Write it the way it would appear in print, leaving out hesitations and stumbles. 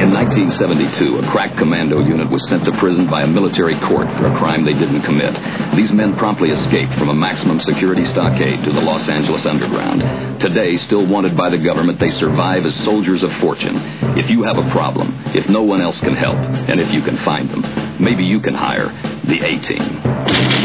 In 1972, a crack commando unit was sent to prison by a military court for a crime they didn't commit. These men promptly escaped from a maximum security stockade to the Los Angeles underground. Today, still wanted by the government, they survive as soldiers of fortune. If you have a problem, if no one else can help, and if you can find them, maybe you can hire the A-Team.